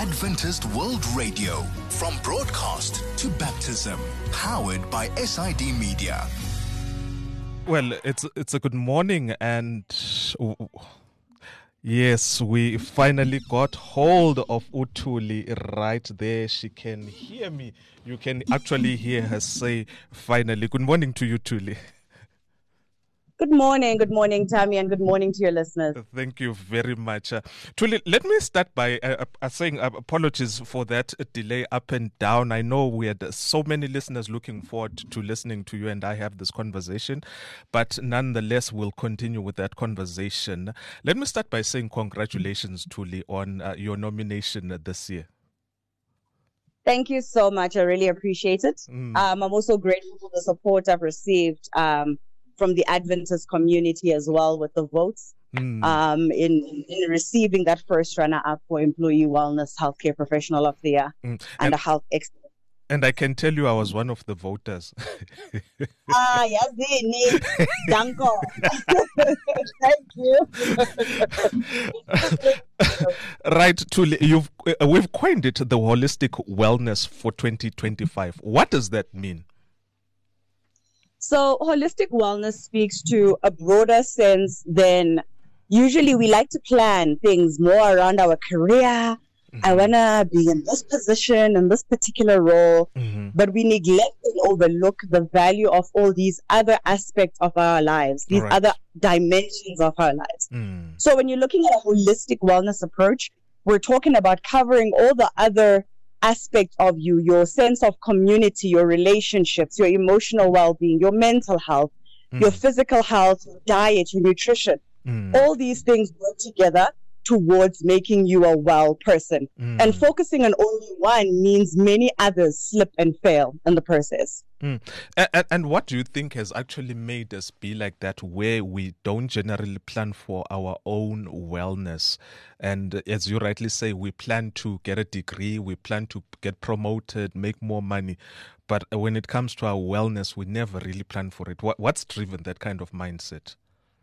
Adventist World Radio, from broadcast to baptism, powered by SID Media. Well, it's a good morning, and yes, we finally got hold of Uthuli right there. She can hear me. You can actually hear her say, finally. Good morning to you, Thuli. Good morning, Tammy, and good morning to your listeners. Thank you very much. Thuli, let me start by saying apologies for that delay up and down. I know we had so many listeners looking forward to listening to you and I have this conversation, but nonetheless, we'll continue with that conversation. Let me start by saying congratulations, Thuli, on your nomination this year. Thank you so much. I really appreciate it. I'm also grateful for the support I've received from the Adventist community as well with the votes in receiving that first runner-up for Employee Wellness Healthcare Professional of the Year and a health expert. And I can tell you I was one of the voters. Yazini. Danko. Thank you. Right, Thuli, we've coined it the Holistic Wellness for 2025. What does that mean? So holistic wellness speaks to a broader sense than usually we like to plan things more around our career. I want to be in this position, in this particular role, but we neglect and overlook the value of all these other aspects of our lives, these other dimensions of our lives. So when you're looking at a holistic wellness approach, we're talking about covering all the other aspect of you, your sense of community, your relationships, your emotional well-being, your mental health, your physical health, your diet, your nutrition. All these things work together towards making you a well person. And focusing on only one means many others slip and fail in the process. And what do you think has actually made us be like that, where we don't generally plan for our own wellness? And as you rightly say, we plan to get a degree, we plan to get promoted, make more money. But when it comes to our wellness, we never really plan for it. What's driven that kind of mindset?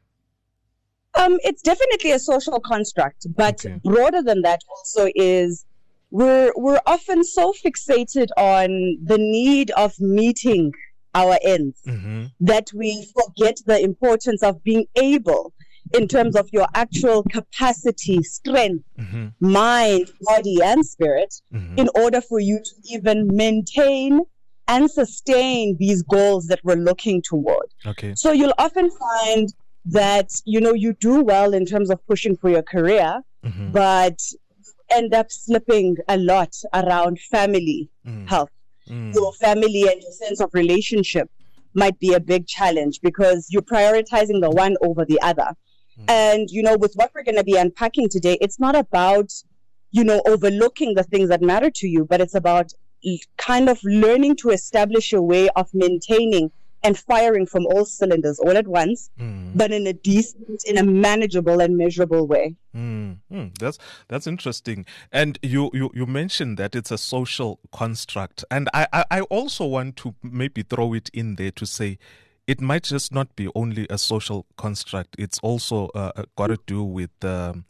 It's definitely a social construct, but broader than that also is we're often so fixated on the need of meeting our ends that we forget the importance of being able, in terms of your actual capacity, strength, mind, body, and spirit, in order for you to even maintain and sustain these goals that we're looking toward. So you'll often find that, you do well in terms of pushing for your career, but end up slipping a lot around family health. Your family and your sense of relationship might be a big challenge because you're prioritizing the one over the other. And, with what we're going to be unpacking today, it's not about, overlooking the things that matter to you, but it's about kind of learning to establish a way of maintaining and firing from all cylinders all at once, but in a decent, in a manageable and measurable way. That's interesting. And you mentioned that it's a social construct. And I also want to maybe throw it in there to say it might just not be only a social construct. It's also got to do with the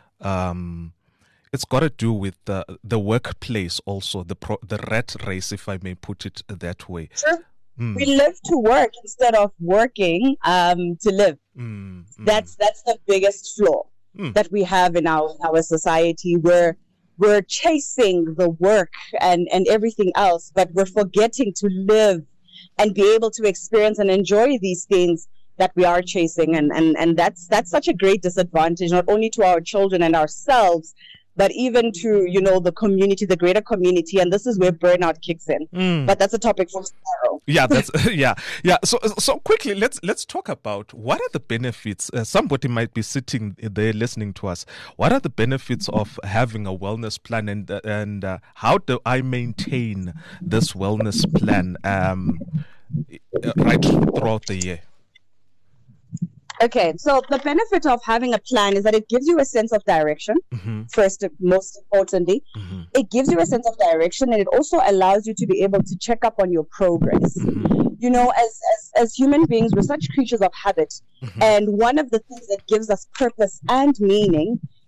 workplace also, the rat race, if I may put it that way. Sure. We live to work instead of working to live. That's the biggest flaw that we have in our society, where we're chasing the work and everything else, but we're forgetting to live and be able to experience and enjoy these things that we are chasing. And that's such a great disadvantage, not only to our children and ourselves, but even to, the community, the greater community. And this is where burnout kicks in. But that's a topic for tomorrow. Yeah, So quickly, let's talk about what are the benefits. Somebody might be sitting there listening to us. What are the benefits of having a wellness plan, and how do I maintain this wellness plan right throughout the year? Okay, so the benefit of having a plan is that it gives you a sense of direction, first, most importantly. It gives you a sense of direction, and it also allows you to be able to check up on your progress. As human beings, we're such creatures of habit. And one of the things that gives us purpose and meaning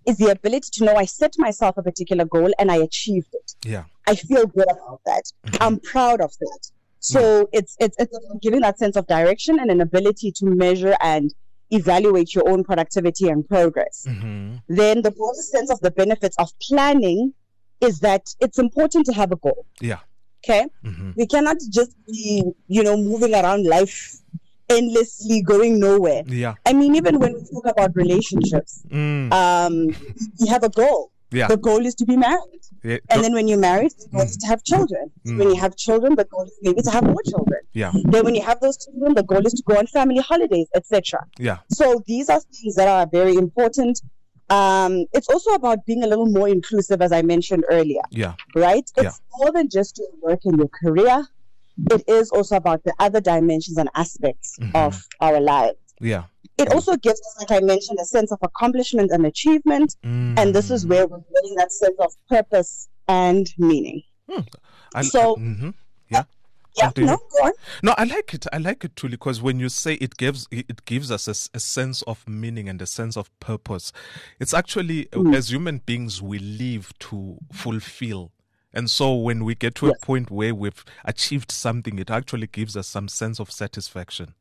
is the ability to know I set myself a particular goal and I achieved it. Yeah. I feel good about that. I'm proud of that. So it's giving that sense of direction and an ability to measure and evaluate your own productivity and progress. Then the broader sense of the benefits of planning is that it's important to have a goal. Yeah. Okay. We cannot just be, moving around life endlessly, going nowhere. Yeah. I mean, even when we talk about relationships, we have a goal. Yeah. The goal is to be married. Yeah. And then when you're married, the goal is to have children. When you have children, the goal is maybe to have more children. Yeah. Then when you have those children, the goal is to go on family holidays, etc. Yeah. So these are things that are very important. It's also about being a little more inclusive, as I mentioned earlier. Yeah. Right? It's more than just your work and your career. It is also about the other dimensions and aspects of our lives. Yeah. It also gives us, like I mentioned, a sense of accomplishment and achievement. And this is where we're getting that sense of purpose and meaning. Yeah, no, go on. No, I like it. I like it, truly, because when you say it gives us a sense of meaning and a sense of purpose. It's actually, as human beings, we live to fulfill. And so when we get to a point where we've achieved something, it actually gives us some sense of satisfaction.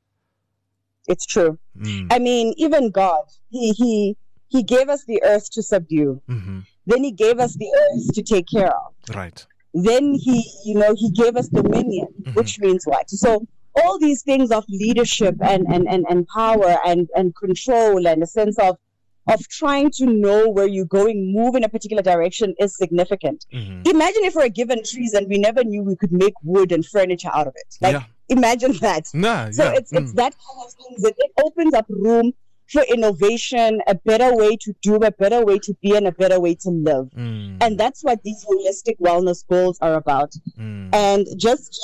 It's true. I mean, even God, he gave us the earth to subdue. Then he gave us the earth to take care of. Right. Then he gave us dominion, which means what? So all these things of leadership and power and control and a sense of trying to know where you're going, move in a particular direction is significant. Imagine if we were given trees and we never knew we could make wood and furniture out of it. Imagine that. It's that kind of things that it opens up room for innovation, a better way to do, a better way to be, and a better way to live. And that's what these holistic wellness goals are about. And just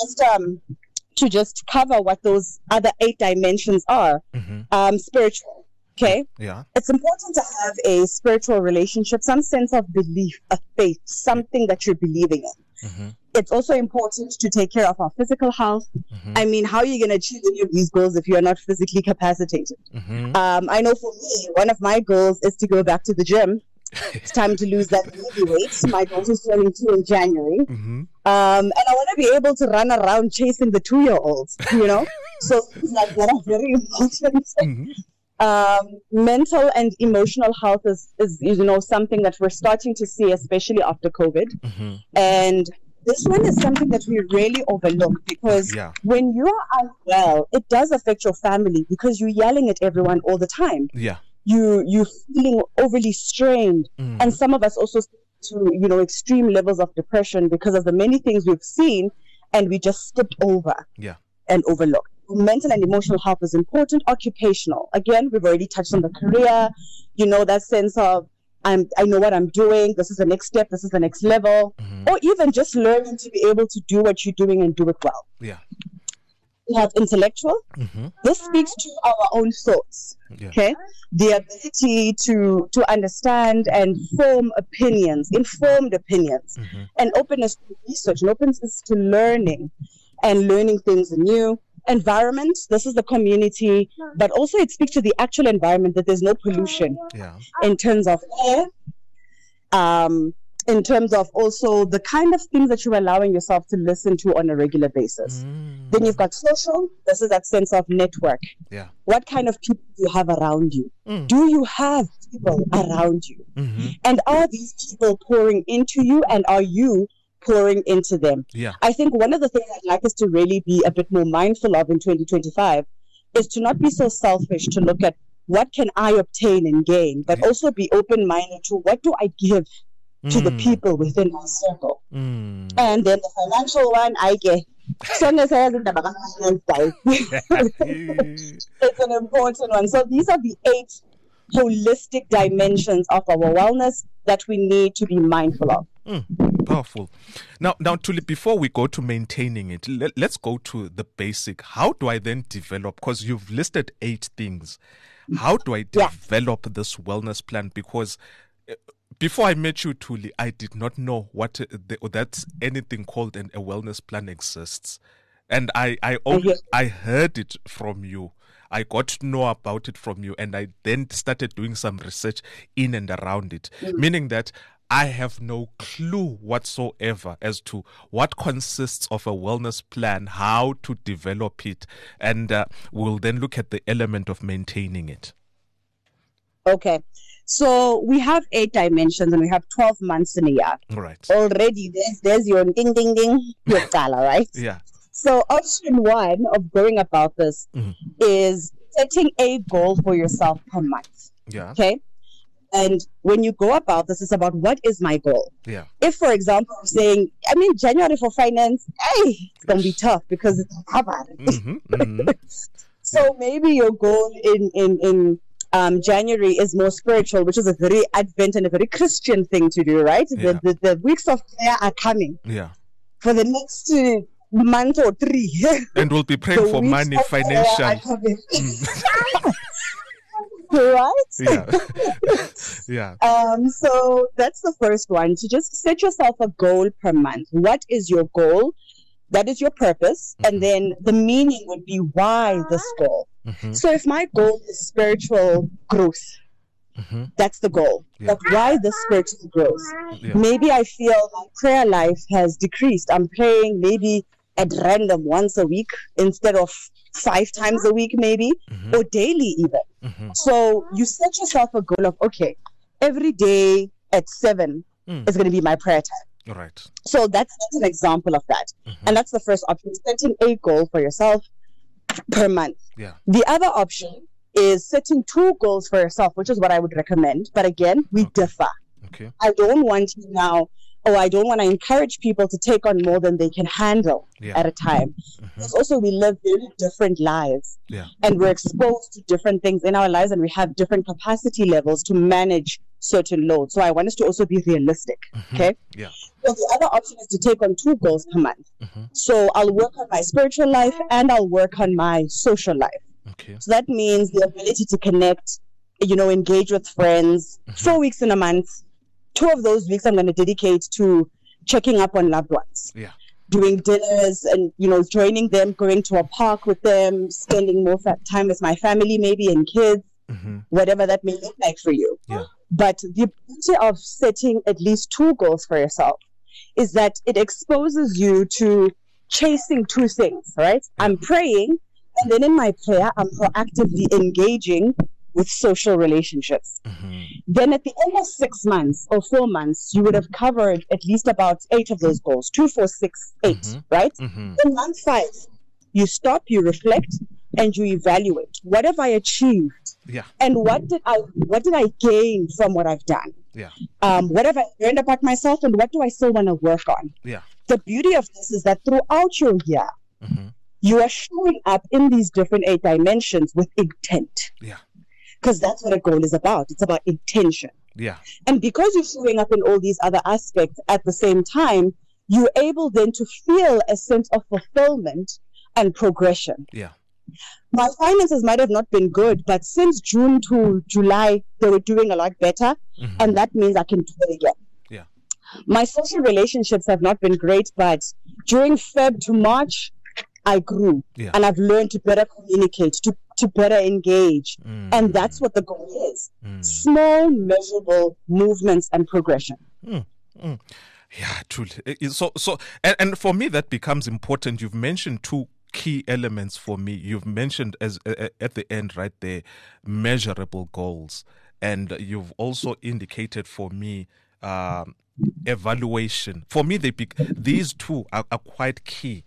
to cover what those other 8 dimensions are, spiritual. Okay? Yeah. It's important to have a spiritual relationship, some sense of belief, a faith, something that you're believing in. It's also important to take care of our physical health. I mean, how are you going to achieve any of these goals if you are not physically capacitated? I know for me, one of my goals is to go back to the gym. It's time to lose that baby weight. My daughter's turning 2 in January. And I want to be able to run around chasing the 2-year-olds, So things like that are very important. Mental and emotional health is something that we're starting to see, especially after COVID. And this one is something that we really overlook because when you are unwell, it does affect your family because you're yelling at everyone all the time. Yeah. You're feeling overly strained. And some of us also to, extreme levels of depression because of the many things we've seen and we just skipped over and overlooked. Mental and emotional health is important. Occupational. Again, we've already touched on the career, that sense of I know what I'm doing. This is the next step. This is the next level. Or even just learning to be able to do what you're doing and do it well. Yeah. We have intellectual. This speaks to our own thoughts. Okay. The ability to understand and form opinions, informed opinions, and openness to research and openness to learning and learning things anew. Environment, this is the community, but also it speaks to the actual environment, that there's no pollution in terms of air, in terms of also the kind of things that you're allowing yourself to listen to on a regular basis. Then you've got social, this is that sense of network. What kind of people do you have around you? Do you have people around you? And are these people pouring into you, and are you pouring into them? I think one of the things I'd like us to really be a bit more mindful of in 2025 is to not be so selfish, to look at what can I obtain and gain, but also be open-minded to what do I give to the people within my circle. And then the financial one, I get. It's an important one. So these are the 8 holistic dimensions of our wellness that we need to be mindful of. Powerful. Now, Tuli, before we go to maintaining it, let's go to the basic. How do I then develop? Because you've listed 8 things. How do I develop this wellness plan? Because before I met you, Tuli, I did not know that anything called a wellness plan exists. And I heard it from you. I got to know about it from you, and I then started doing some research in and around it, meaning that I have no clue whatsoever as to what consists of a wellness plan, how to develop it, and we'll then look at the element of maintaining it. Okay. So we have 8 dimensions and we have 12 months in a year. Right. Already there's your ding, ding, ding, your dollar, right? Yeah. So option 1 of going about this is setting a goal for yourself per month. Yeah. Okay. And when you go about this, it's about what is my goal? Yeah. If, for example, I'm saying, January for finance, it's going to be tough because it's covered. So maybe your goal in January is more spiritual, which is a very Advent and a very Christian thing to do, right? Yeah. The weeks of prayer are coming. Yeah. For the next month or 3. And we'll be praying for money, financial. Right? Yeah. Yeah. So that's the first one. To just set yourself a goal per month. What is your goal? That is your purpose. And then the meaning would be why this goal. So if my goal is spiritual growth, that's the goal. Yeah. But why the spiritual growth? Yeah. Maybe I feel my prayer life has decreased. I'm praying maybe at random once a week instead of 5 times a week maybe, or daily even. So you set yourself a goal of, okay, every day at 7 is going to be my prayer time. Right. So that's an example of that. And that's the first option, setting a goal for yourself per month. Yeah. The other option is setting 2 goals for yourself, which is what I would recommend. But again, we differ. Okay. I don't want you now, or I don't want to encourage people to take on more than they can handle at a time. Because also we live very different lives. Yeah. And we're exposed to different things in our lives, and we have different capacity levels to manage certain loads. So I want us to also be realistic. Okay. Yeah. So the other option is to take on 2 goals per month. So I'll work on my spiritual life and I'll work on my social life. Okay. So that means the ability to connect, engage with friends. 4 weeks in a month. 2 of those weeks I'm going to dedicate to checking up on loved ones. Yeah. Doing dinners and, joining them, going to a park with them, spending more time with my family maybe and kids, whatever that may look like for you. Yeah. But the beauty of setting at least 2 goals for yourself is that it exposes you to chasing 2 things, right? I'm praying, and then in my prayer, I'm proactively engaging with social relationships. Then at the end of 6 months or 4 months, you would have covered at least about 8 of those goals, 2, 4, 6, 8, right? In month 5, you stop, you reflect, and you evaluate. What have I achieved? Yeah. And what did I gain from what I've done? Yeah. What have I learned about myself, and what do I still want to work on? Yeah. The beauty of this is that throughout your year, you are showing up in these different 8 dimensions with intent. Yeah. Because that's what a goal is about. It's about intention. Yeah. And because you're showing up in all these other aspects at the same time, you're able then to feel a sense of fulfillment and progression. Yeah. My finances might have not been good, but since June to July, they were doing a lot better. And that means I can do it again. Yeah. My social relationships have not been great, but during Feb to March, I grew. Yeah. And I've learned to better communicate, to better engage. And that's what the goal is. Small, measurable movements and progression. Yeah, truly. So, and for me, that becomes important. You've mentioned 2 key elements for me. You've mentioned as at the end right there, measurable goals, and you've also indicated for me evaluation. For me, these 2 are quite key.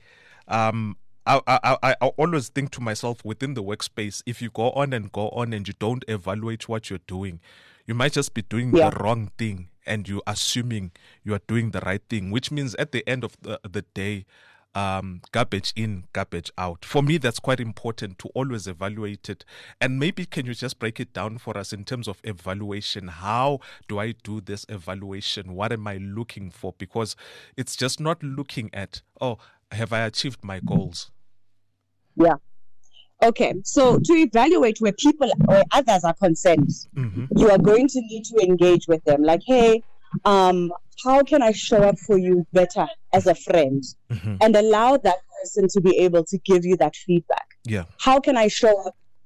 I always think to myself within the workspace, if you go on and you don't evaluate what you're doing, you might just be doing the wrong thing and you're assuming you are doing the right thing, which means at the end of the day, garbage in, garbage out. For me, that's quite important to always evaluate it. And maybe can you just break it down for us in terms of evaluation? How do I do this evaluation? What am I looking for? Because it's just not looking at, have I achieved my goals? Yeah. Okay. So to evaluate where people or others are concerned, you are going to need to engage with them. Like, hey, how can I show up for you better as a friend? And allow that person to be able to give you that feedback. Yeah. How can I show up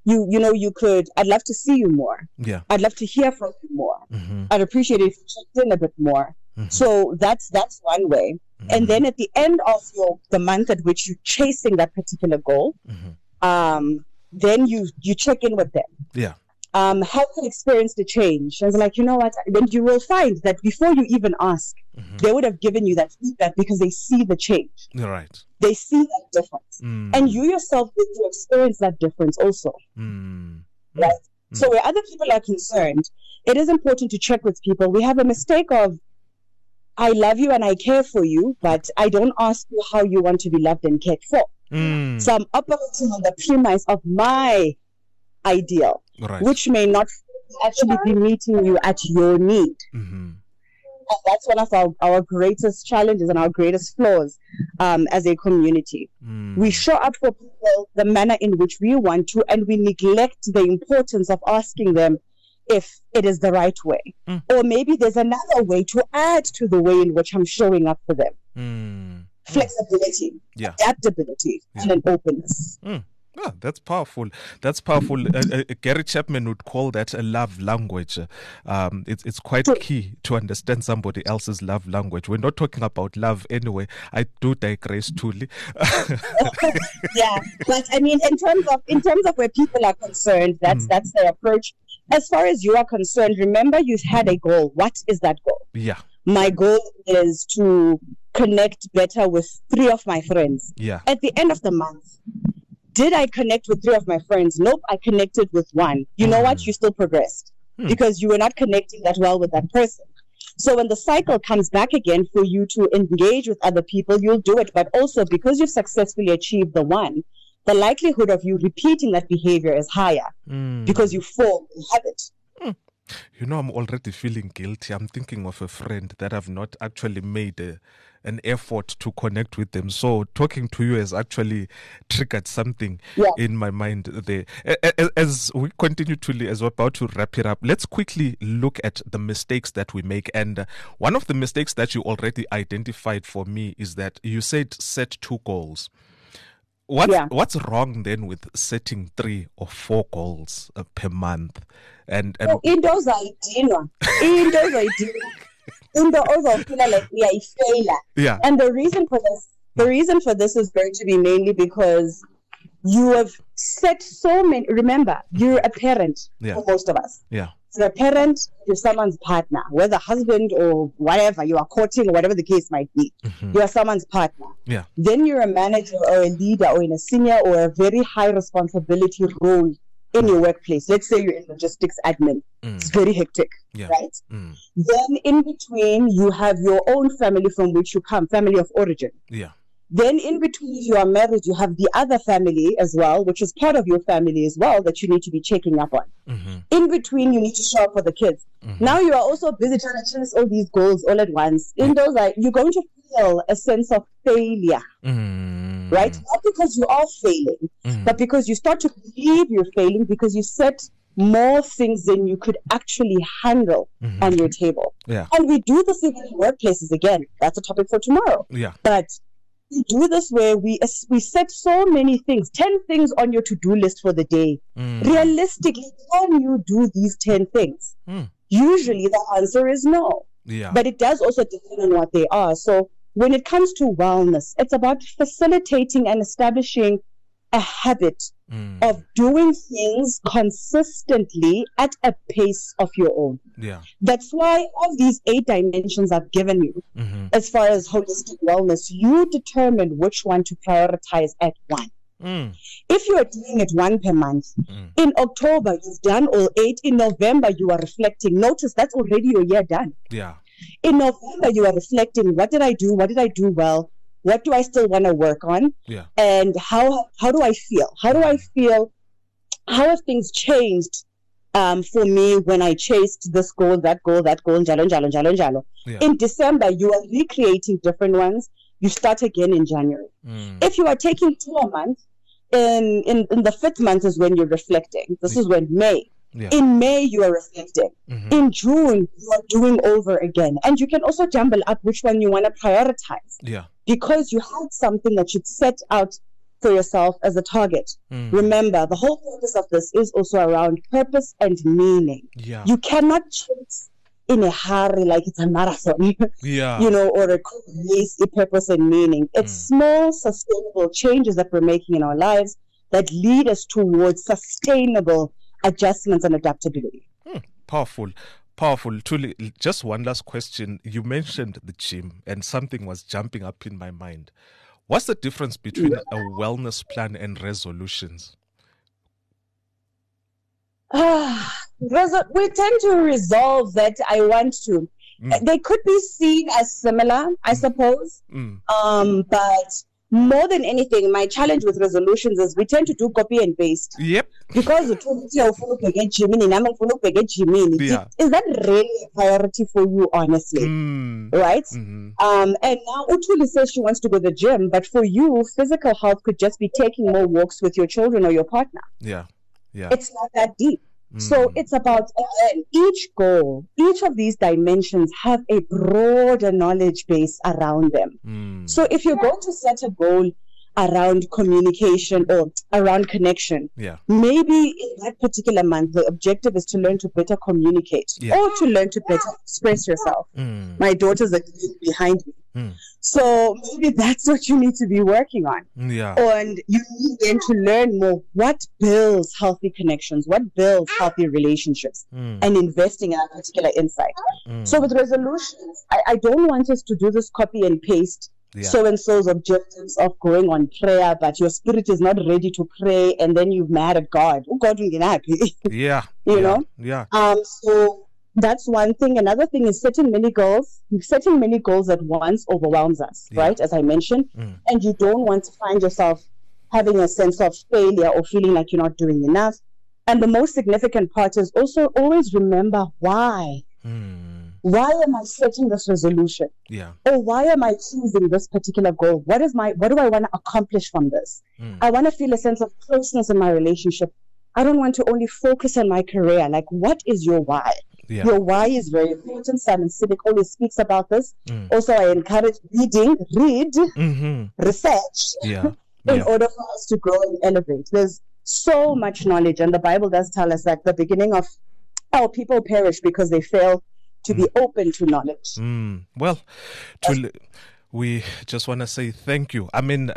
I'd love to see you more. Yeah. I'd love to hear from you more. Mm-hmm. I'd appreciate it if you checked in a bit more. Mm-hmm. So that's one way. Mm-hmm. And then at the end of the month at which you're chasing that particular goal, mm-hmm. Then you check in with them. Yeah. Have they experienced a change? And it's like, you know what? Then you will find that before you even ask, mm-hmm. they would have given you that feedback because they see the change. Right. They see that difference. And you yourself need to experience that difference also. Right? So where other people are concerned, it is important to check with people. We have a mistake of, I love you and I care for you, but I don't ask you how you want to be loved and cared for. So I'm operating on the premise of my ideal, right. which may not actually be meeting you at your need. Mm-hmm. And that's one of our greatest challenges and our greatest flaws as a community. We show up for people the manner in which we want to, and we neglect the importance of asking them if it is the right way. Or maybe there's another way to add to the way in which I'm showing up for them. Flexibility, adaptability, and an openness. Ah, that's powerful. That's powerful. Gary Chapman would call that a love language. It's quite key to understand somebody else's love language. We're not talking about love anyway. I do digress, truly. Yeah, but I mean, in terms of where people are concerned, that's their approach. As far as you are concerned, remember you had a goal. What is that goal? Yeah. My goal is to connect better with 3 of my friends. Yeah. At the end of the month, did I connect with 3 of my friends? Nope, I connected with 1. You know what? You still progressed because you were not connecting that well with that person. So when the cycle comes back again for you to engage with other people, you'll do it. But also because you've successfully achieved the 1, the likelihood of you repeating that behavior is higher because you form a habit. You know, I'm already feeling guilty. I'm thinking of a friend that I've not actually made an effort to connect with them. So talking to you has actually triggered something in my mind there. As we continue as we're about to wrap it up, let's quickly look at the mistakes that we make. And one of the mistakes that you already identified for me is that you said set 2 goals. What's wrong then with setting 3 or 4 goals per month? And indoors idea. Yeah. And the reason for this is going to be mainly because you have set so many. Remember, you're a parent for most of us. Yeah. You're a parent, you're someone's partner, whether husband or whatever, you are courting or whatever the case might be. You are someone's partner. Yeah. Then you're a manager or a leader or in a senior or a very high responsibility role in your workplace. Let's say you're in logistics admin. It's very hectic, right? Then in between, you have your own family from which you come, family of origin. Yeah. Then in between, if you are married, you have the other family as well, which is part of your family as well, that you need to be checking up on. In between, you need to show up for the kids. Now you are also busy trying to chase all these goals all at once. In those, you're going to feel a sense of failure, right? Not because you are failing, but because you start to believe you're failing because you set more things than you could actually handle on your table. Yeah. And we do this even in workplaces again. That's a topic for tomorrow. Yeah. But we do this where we set so many things, 10 things on your to-do list for the day. Realistically, can you do these 10 things? Usually the answer is no. Yeah. But it does also depend on what they are. So when it comes to wellness, it's about facilitating and establishing a habit of doing things consistently at a pace of your own. Yeah. That's why of these 8 dimensions I've given you, as far as holistic wellness, you determine which one to prioritize at 1. If you are doing it 1 per month, in October you've done all 8. In November you are reflecting. Notice that's already your year done. Yeah. In November you are reflecting. What did I do? What did I do well? What do I still want to work on? Yeah. And how do I feel? How do I feel? How have things changed for me when I chased this goal, that goal, jalo. Yeah. In December, you are recreating different ones. You start again in January. If you are taking 2 a month, in the 5th month is when you're reflecting. This is when May. Yeah. In May, you are reflecting. In June, you are doing over again. And you can also jumble up which one you want to prioritize. Yeah. Because you had something that you'd set out for yourself as a target. Remember, the whole purpose of this is also around purpose and meaning. Yeah. You cannot chase in a hurry like it's a marathon, Yeah. or a race, a purpose and meaning. It's small, sustainable changes that we're making in our lives that lead us towards sustainable adjustments and adaptability. Powerful. Tuli, just one last question. You mentioned the gym and something was jumping up in my mind. What's the difference between a wellness plan and resolutions? We tend to resolve that I want to. They could be seen as similar, I suppose. But more than anything, my challenge with resolutions is we tend to do copy and paste. Yep. Because is that really a priority for you, honestly? Right? And now Utuli says she wants to go to the gym, but for you, physical health could just be taking more walks with your children or your partner. Yeah. It's not that deep. So it's about, again, each goal, each of these dimensions have a broader knowledge base around them. So if you're going to set a goal around communication or around connection, maybe in that particular month, the objective is to learn to better communicate or to learn to better express yourself. My daughters are behind me. So maybe that's what you need to be working on. And you need then to learn more what builds healthy connections, what builds healthy relationships, and investing in a particular insight. So with resolutions, I don't want us to do this copy and paste so-and-so's objectives of going on prayer, but your spirit is not ready to pray, and then you've mad at God. God will get happy. You know? So that's one thing. Another thing is setting many goals. Setting many goals at once overwhelms us, right? As I mentioned. And you don't want to find yourself having a sense of failure or feeling like you're not doing enough. And the most significant part is also always remember why. Why am I setting this resolution? Or why am I choosing this particular goal? What do I want to accomplish from this? I want to feel a sense of closeness in my relationship. I don't want to only focus on my career. Like, what is your why? Your why is very important. Simon Sinek always speaks about this. Also, I encourage read, research, in order for us to grow and elevate. There's so much knowledge, and the Bible does tell us that the beginning of how people perish because they fail to be open to knowledge. Well, we just want to say thank you. I mean,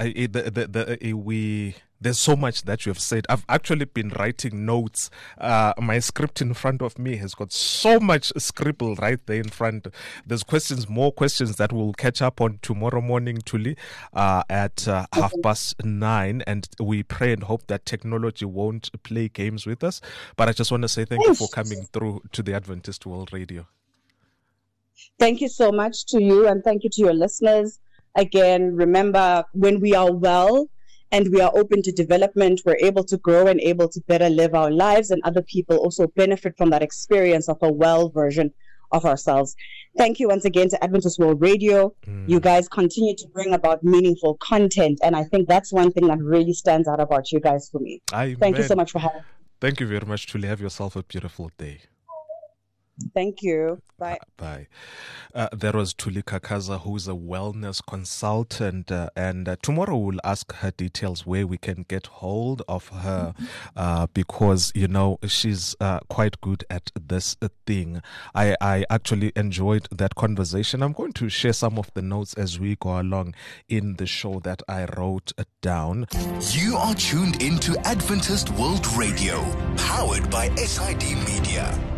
there's so much that you have said. I've actually been writing notes. My script in front of me has got so much scribbled right there in front. There's more questions that we'll catch up on tomorrow morning, Tuli, at 9:30. And we pray and hope that technology won't play games with us. But I just want to say thank you for coming through to the Adventist World Radio. Thank you so much to you, and thank you to your listeners. Again, remember, when we are well and we are open to development, we're able to grow and able to better live our lives, and other people also benefit from that experience of a well version of ourselves. Thank you once again to Adventist World Radio. You guys continue to bring about meaningful content, and I think that's one thing that really stands out about you guys for me. Thank you so much for having me. Thank you very much, Tuli. Have yourself a beautiful day. Thank you. Bye. Bye. There was Tuli Kakaza, who's a wellness consultant, and tomorrow we'll ask her details where we can get hold of her, because, she's quite good at this thing. I actually enjoyed that conversation. I'm going to share some of the notes as we go along in the show that I wrote down. You are tuned into Adventist World Radio, powered by SID Media.